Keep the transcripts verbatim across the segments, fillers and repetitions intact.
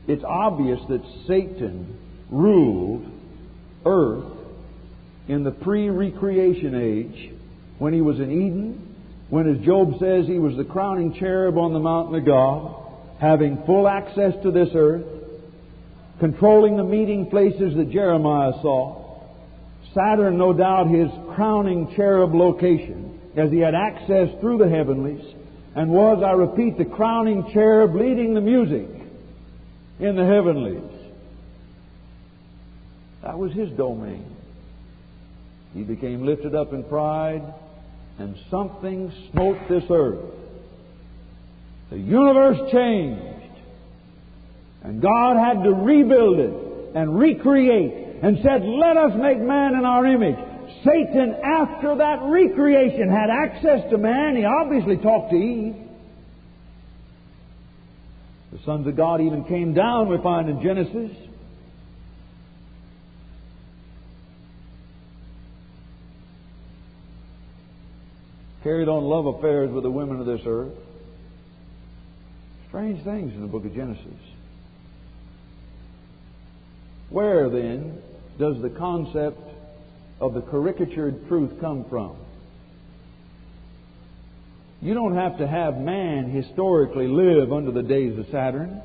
it's obvious that Satan ruled earth in the pre-recreation age when he was in Eden, when, as Job says, he was the crowning cherub on the mountain of God, having full access to this earth, controlling the meeting places that Jeremiah saw. Saturn, no doubt, his crowning cherub location, as he had access through the heavenlies, and was, I repeat, the crowning cherub leading the music in the heavenlies. That was his domain. He became lifted up in pride, and something smote this earth. The universe changed, and God had to rebuild it and recreate, and said, let us make man in our image. Satan, after that recreation, had access to man. He obviously talked to Eve. The sons of God even came down, we find in Genesis. Carried on love affairs with the women of this earth. Strange things in the book of Genesis. Where, then, does the concept of the caricatured truth come from? You don't have to have man historically live under the days of Saturn.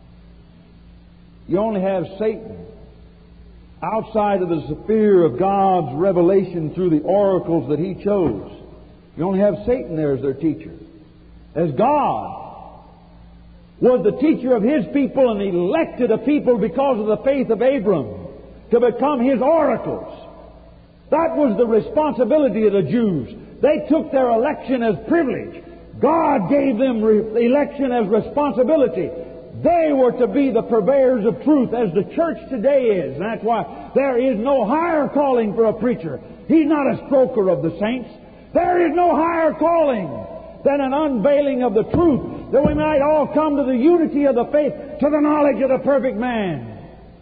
You only have Satan outside of the sphere of God's revelation through the oracles that He chose. You only have Satan there as their teacher. As God was the teacher of His people and elected a people because of the faith of Abram to become His oracles. That was the responsibility of the Jews. They took their election as privilege. God gave them re- election as responsibility. They were to be the purveyors of truth, as the church today is. And that's why there is no higher calling for a preacher. He's not a stroker of the saints. There is no higher calling than an unveiling of the truth, that we might all come to the unity of the faith, to the knowledge of the perfect man.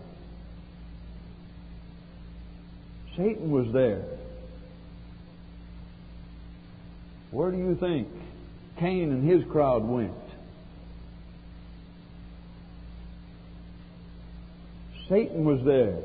Satan was there. Where do you think Cain and his crowd went? Satan was there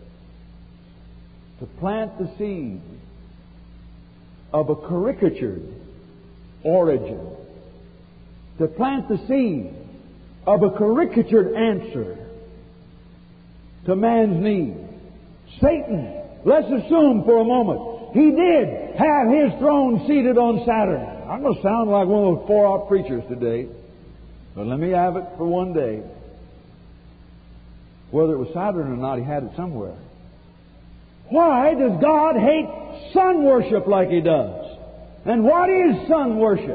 to plant the seed of a caricatured origin, to plant the seed of a caricatured answer to man's need. Satan, let's assume for a moment, he did have his throne seated on Saturn. I'm going to sound like one of those four-out preachers today, but let me have it for one day. Whether it was Saturn or not, he had it somewhere. Why does God hate sun worship like He does? And what is sun worship?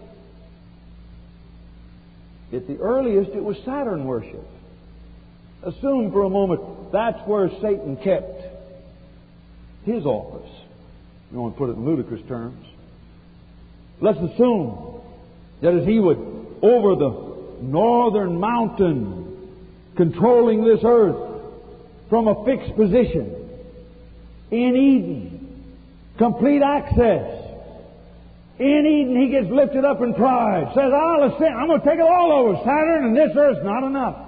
At the earliest, it was Saturn worship. Assume for a moment that's where Satan kept his office. You want to put it in ludicrous terms. Let's assume that as he would, over the northern mountain, controlling this earth from a fixed position, in Eden, complete access. In Eden, he gets lifted up in pride. Says, I'll ascend. I'm going to take it all over Saturn, and this earth's not enough.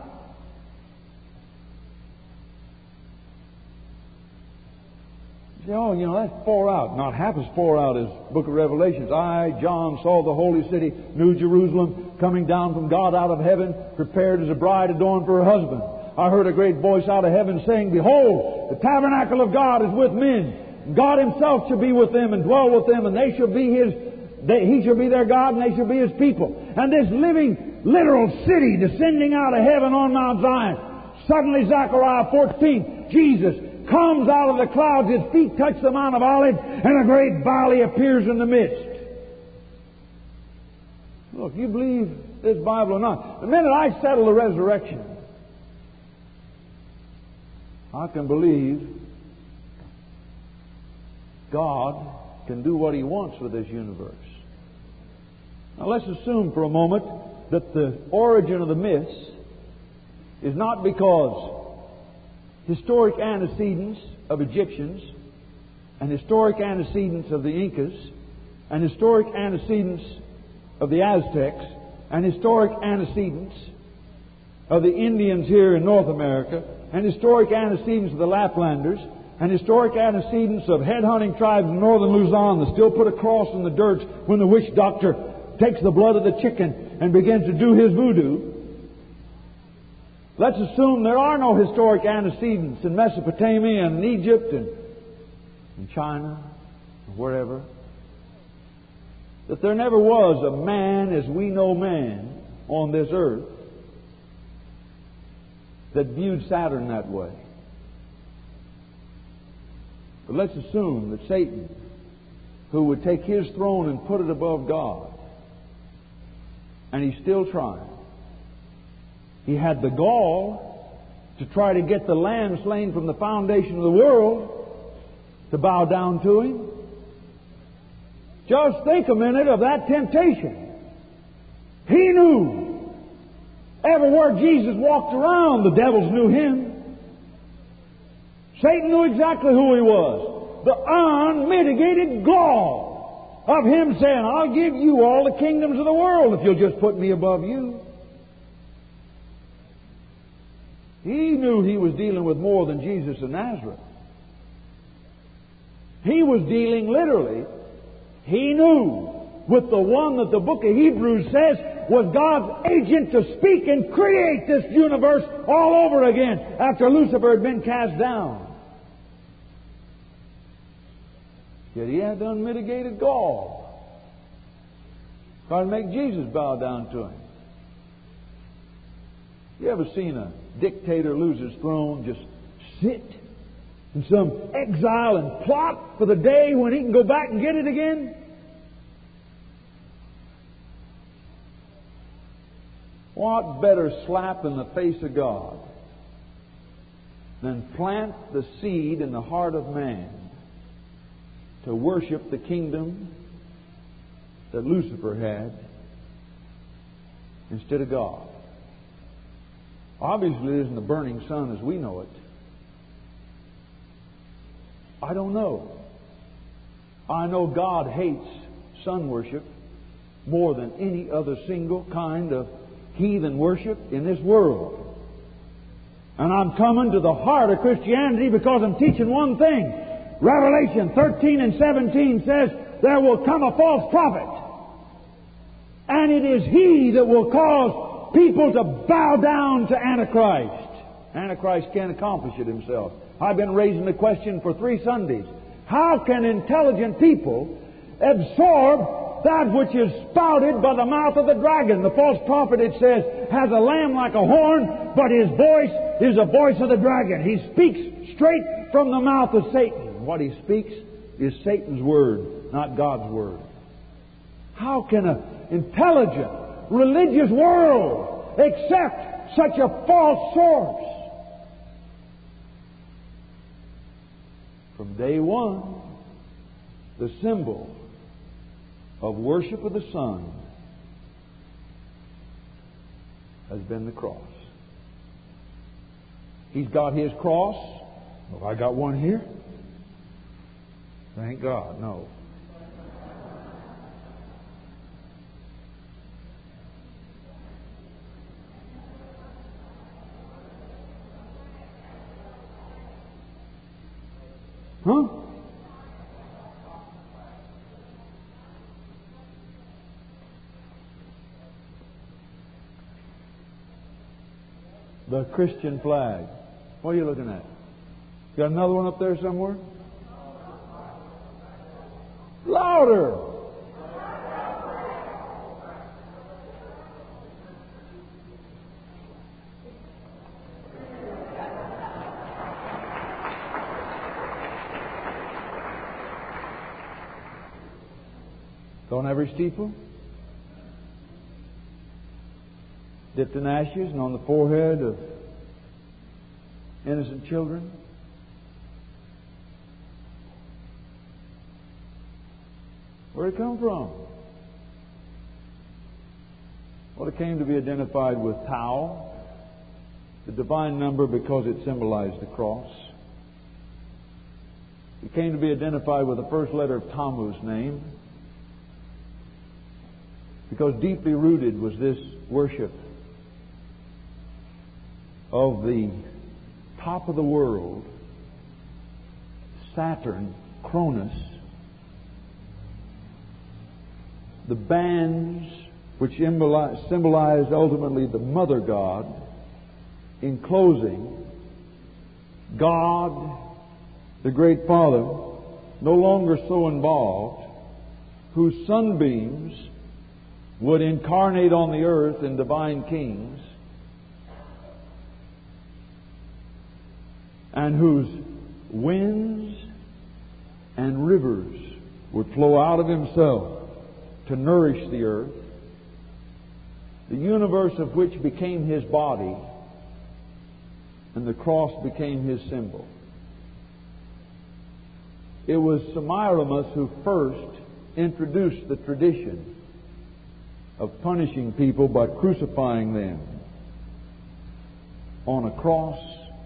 You say, oh, you know, that's far out. Not half as far out as the book of Revelations. I, John, saw the holy city, New Jerusalem, coming down from God out of heaven, prepared as a bride adorned for her husband. I heard a great voice out of heaven saying, Behold, the tabernacle of God is with men. God Himself shall be with them and dwell with them, and they shall be His, they, He shall be their God, and they shall be His people. And this living, literal city descending out of heaven on Mount Zion. Suddenly, Zechariah fourteen, Jesus comes out of the clouds, His feet touch the Mount of Olives, and a great valley appears in the midst. Look, you believe this Bible or not, the minute I settle the resurrection, I can believe God can do what He wants with this universe. Now let's assume for a moment that the origin of the myths is not because historic antecedents of Egyptians and historic antecedents of the Incas and historic antecedents of the Aztecs and historic antecedents of the Indians here in North America, and historic antecedents of the Laplanders, and historic antecedents of head-hunting tribes in northern Luzon that still put a cross in the dirt when the witch doctor takes the blood of the chicken and begins to do his voodoo. Let's assume there are no historic antecedents in Mesopotamia and in Egypt and in China or wherever. That there never was a man as we know man on this earth that viewed Saturn that way. But let's assume that Satan, who would take his throne and put it above God, and he's still trying. He had the gall to try to get the lamb slain from the foundation of the world to bow down to him. Just think a minute of that temptation. He knew. Everywhere Jesus walked around, the devils knew him. Satan knew exactly who he was. The unmitigated gall of him saying, I'll give you all the kingdoms of the world if you'll just put me above you. He knew he was dealing with more than Jesus of Nazareth. He was dealing literally, he knew, with the one that the book of Hebrews says was God's agent to speak and create this universe all over again after Lucifer had been cast down. Yet he had the unmitigated gall. Trying to make Jesus bow down to him. You ever seen a dictator lose his throne, just sit in some exile and plot for the day when he can go back and get it again? What better slap in the face of God than plant the seed in the heart of man to worship the kingdom that Lucifer had instead of God? Obviously, it isn't the burning sun as we know it. I don't know. I know God hates sun worship more than any other single kind of heathen worship in this world. And I'm coming to the heart of Christianity because I'm teaching one thing. Revelation thirteen and seventeen says, there will come a false prophet. And it is he that will cause people to bow down to Antichrist. Antichrist can't accomplish it himself. I've been raising the question for three Sundays. How can intelligent people absorb that which is spouted by the mouth of the dragon? The false prophet, it says, has a lamb like a horn, but his voice is the voice of the dragon. He speaks straight from the mouth of Satan. What he speaks is Satan's word, not God's word. How can an intelligent, religious world accept such a false source? From day one, the symbol of worship of the sun has been the cross. He's got his cross. Well, I got one here. Thank God, no. Huh? The Christian flag. What are you looking at? Got another one up there somewhere? Louder! On every steeple, dipped in ashes, and on the forehead of innocent children. Where did it come from? Well, it came to be identified with Tau, the divine number, because it symbolized the cross. It came to be identified with the first letter of Tammuz's name, because deeply rooted was this worship of the top of the world, Saturn, Cronus, the bands which symbolize ultimately the Mother God, in closing, God, the Great Father, no longer so involved, whose sunbeams would incarnate on the earth in divine kings, and whose winds and rivers would flow out of Himself to nourish the earth, the universe of which became His body, and the cross became His symbol. It was Semiramis who first introduced the tradition of punishing people by crucifying them on a cross,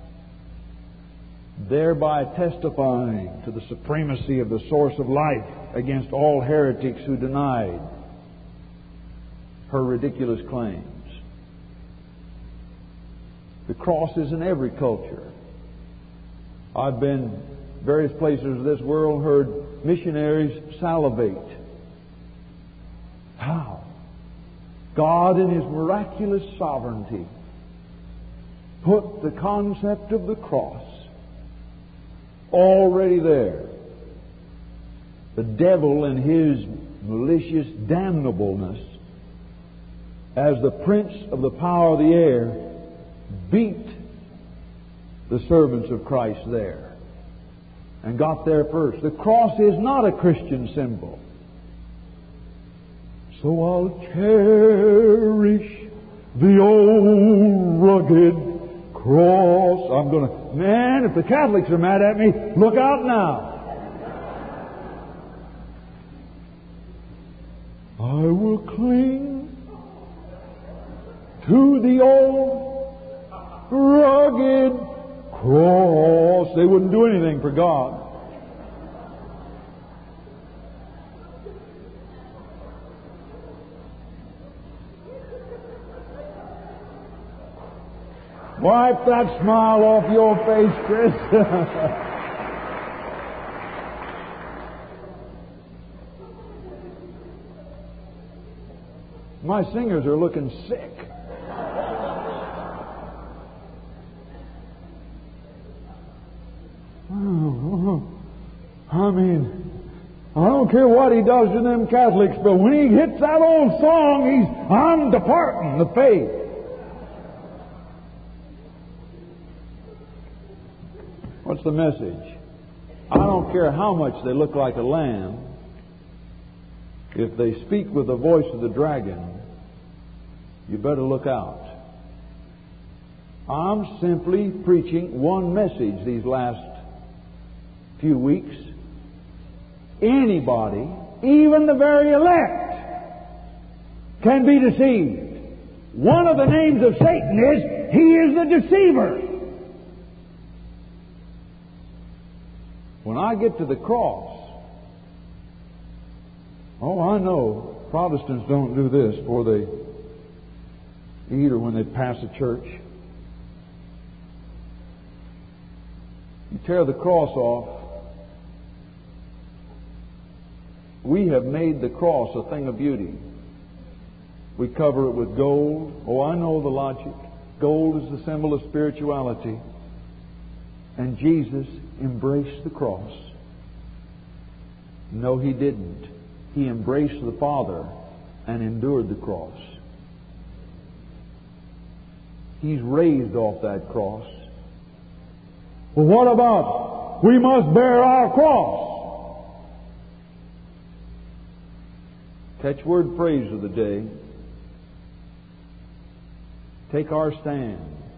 thereby testifying to the supremacy of the source of life against all heretics who denied her ridiculous claims. The cross is in every culture. I've been various places of this world, heard missionaries salivate. How? God in His miraculous sovereignty put the concept of the cross already there. The devil in his malicious damnableness as the prince of the power of the air beat the servants of Christ there and got there first. The cross is not a Christian symbol. So I'll cherish the old rugged cross. I'm going to, man, if the Catholics are mad at me, look out now. I will cling to the old rugged cross. They wouldn't do anything for God. Wipe that smile off your face, Chris. My singers are looking sick. I mean, I don't care what he does to them Catholics, but when he hits that old song, he's, I'm departing the faith. What's the message? I don't care how much they look like a lamb. If they speak with the voice of the dragon, you better look out. I'm simply preaching one message these last few weeks. Anybody, even the very elect, can be deceived. One of the names of Satan is, he is the deceiver. When I get to the cross, oh, I know Protestants don't do this before they eat or when they pass a church. You tear the cross off. We have made the cross a thing of beauty. We cover it with gold. Oh, I know the logic. Gold is the symbol of spirituality. And Jesus embraced the cross. No, He didn't. He embraced the Father and endured the cross. He's raised off that cross. Well, what about we must bear our cross? Catchword phrase of the day. Take our stand.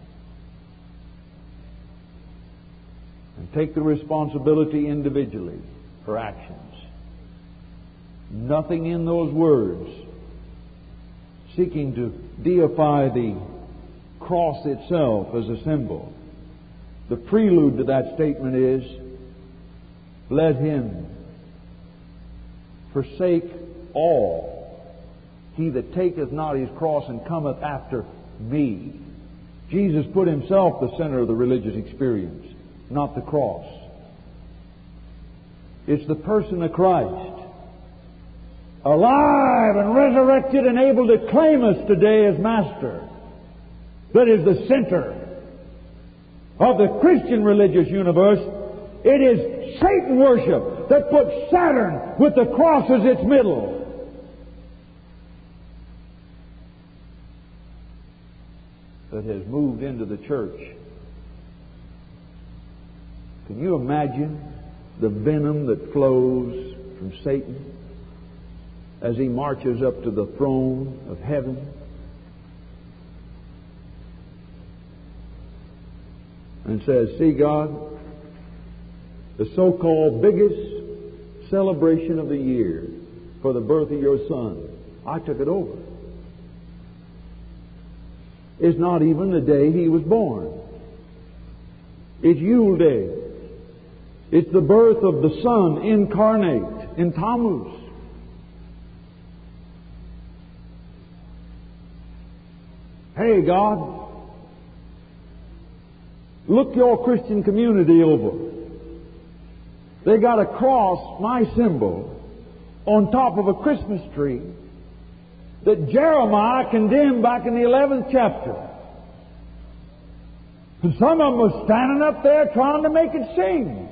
And take the responsibility individually for actions. Nothing in those words seeking to deify the cross itself as a symbol. The prelude to that statement is, let him forsake all. He that taketh not his cross and cometh after me Jesus put Himself the center of the religious experience, not the cross. It's the person of Christ, alive and resurrected and able to claim us today as Master, that is the center of the Christian religious universe. It is Satan worship that puts Saturn with the cross as its middle. That has moved into the church. Can you imagine the venom that flows from Satan as he marches up to the throne of heaven? And says, "See, God, the so-called biggest celebration of the year for the birth of your Son, I took it over. It's not even the day He was born. It's Yule Day. It's the birth of the Son incarnate in Tammuz. Hey, God, look your Christian community over. They got a cross, my symbol, on top of a Christmas tree that Jeremiah condemned back in the eleventh chapter. And some of them were standing up there trying to make it sing.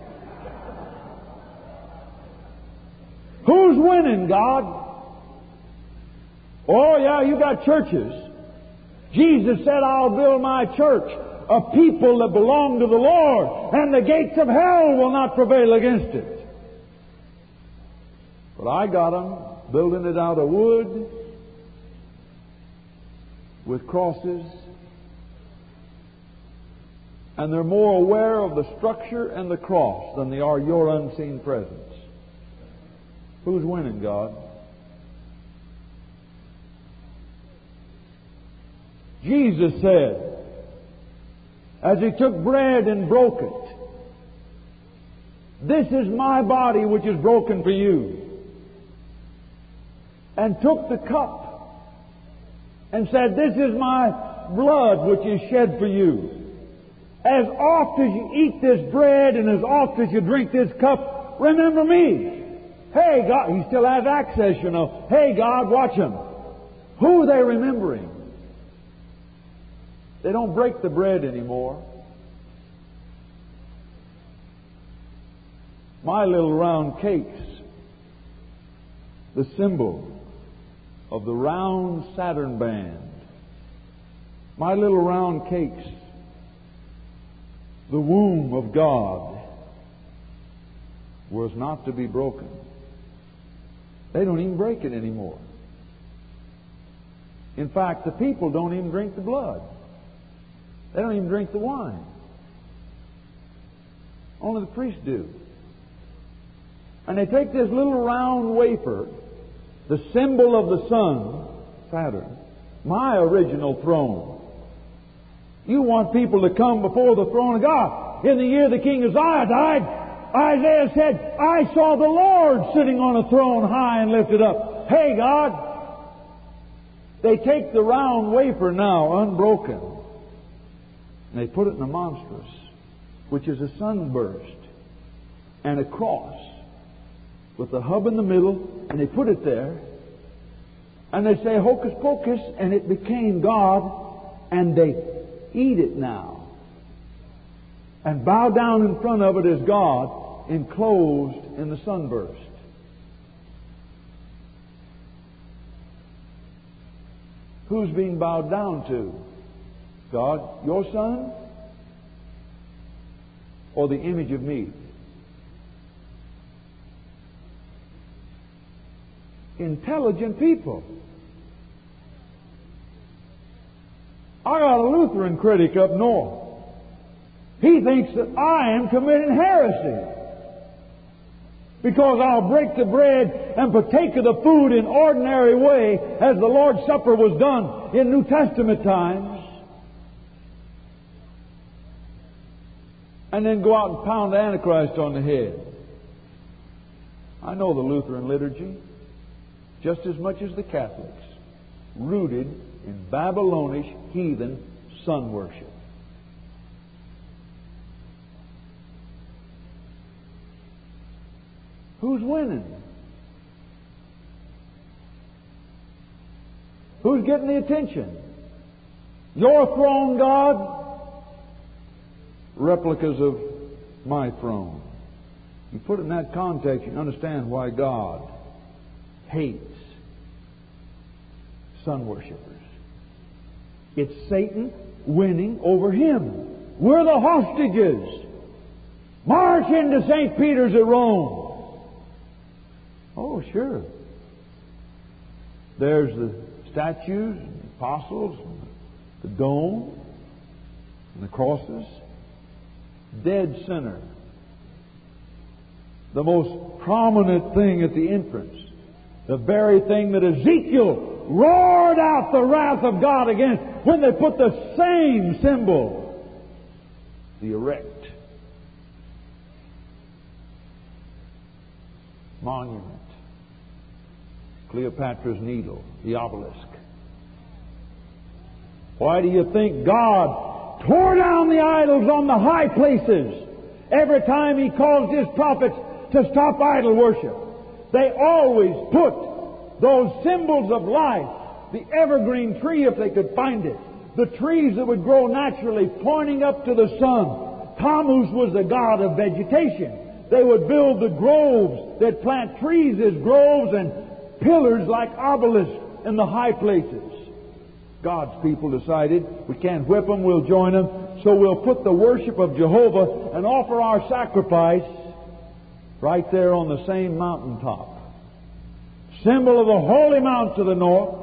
Who's winning, God? Oh, yeah, you got churches. Jesus said, "I'll build my church, a people that belong to the Lord, and the gates of hell will not prevail against it." But I got them building it out of wood with crosses, and they're more aware of the structure and the cross than they are your unseen presence. Who's winning, God? Jesus said, as He took bread and broke it, "This is my body which is broken for you," and took the cup and said, "This is my blood which is shed for you. As oft as you eat this bread and as oft as you drink this cup, remember me." Hey, God, He still has access, you know. Hey, God, watch Him. Who are they remembering? They don't break the bread anymore. My little round cakes, the symbol of the round Saturn band. My little round cakes, the womb of God, was not to be broken. They don't even break it anymore. In fact, the people don't even drink the blood. They don't even drink the wine. Only the priests do. And they take this little round wafer, the symbol of the sun, Saturn, my original throne. You want people to come before the throne of God. In the year the king Uzziah died, Isaiah said, "I saw the Lord sitting on a throne high and lifted up." Hey, God! They take the round wafer now, unbroken, and they put it in a monstrous, which is a sunburst and a cross with the hub in the middle, and they put it there, and they say hocus pocus, and it became God, and they eat it now and bow down in front of it as God, enclosed in the sunburst. Who's being bowed down to? God, your Son, or the image of me? Intelligent people. I got a Lutheran critic up north. He thinks that I am committing heresy because I'll break the bread and partake of the food in ordinary way as the Lord's Supper was done in New Testament times, and then go out and pound the Antichrist on the head. I know the Lutheran liturgy just as much as the Catholics, rooted in Babylonish heathen sun worship. Who's winning? Who's getting the attention? Your throne, God? Replicas of my throne. You put it in that context, you understand why God hates sun worshippers. It's Satan winning over Him. We're the hostages. March into Saint Peter's at Rome. Oh, sure. There's the statues, and the apostles, and the dome, and the crosses. Dead center. The most prominent thing at the entrance. The very thing that Ezekiel roared out the wrath of God against when they put the same symbol, the erect monument, Cleopatra's Needle, the obelisk. Why do you think God tore down the idols on the high places every time He caused His prophets to stop idol worship? They always put those symbols of life, the evergreen tree if they could find it, the trees that would grow naturally pointing up to the sun. Tammuz was the god of vegetation. They would build the groves. They'd plant trees as groves and pillars like obelisks in the high places. God's people decided, we can't whip them, we'll join them, so we'll put the worship of Jehovah and offer our sacrifice right there on the same mountaintop. Symbol of the holy mount to the north.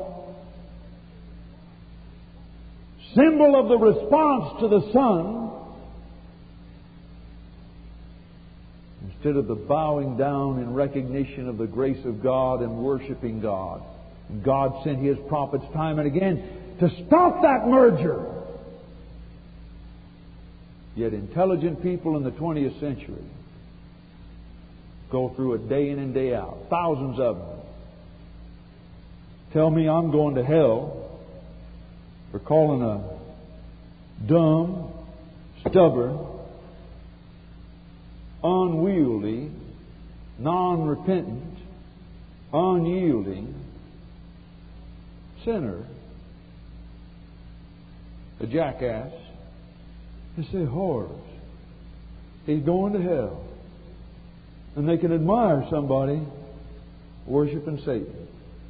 Symbol of the response to the sun. Instead of the bowing down in recognition of the grace of God and worshiping God. God sent His prophets time and again to stop that merger. Yet intelligent people in the twentieth century go through it day in and day out. Thousands of them. Tell me I'm going to hell for calling a dumb, stubborn, unwieldy, non-repentant, unyielding sinner a jackass. They say, horrors. He's going to hell. And they can admire somebody worshiping Satan.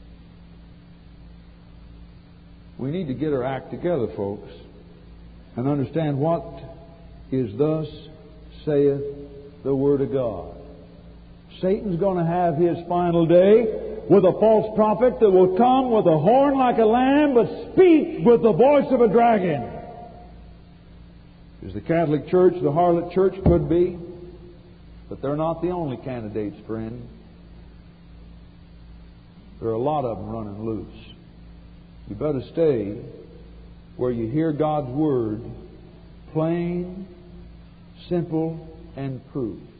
We need to get our act together, folks, and understand what is thus saith the Word of God. Satan's going to have his final day with a false prophet that will come with a horn like a lamb, but speak with the voice of a dragon. Is the Catholic Church the harlot church? Could be. But they're not the only candidates, friend. There are a lot of them running loose. You better stay where you hear God's Word plain, simple, and proved.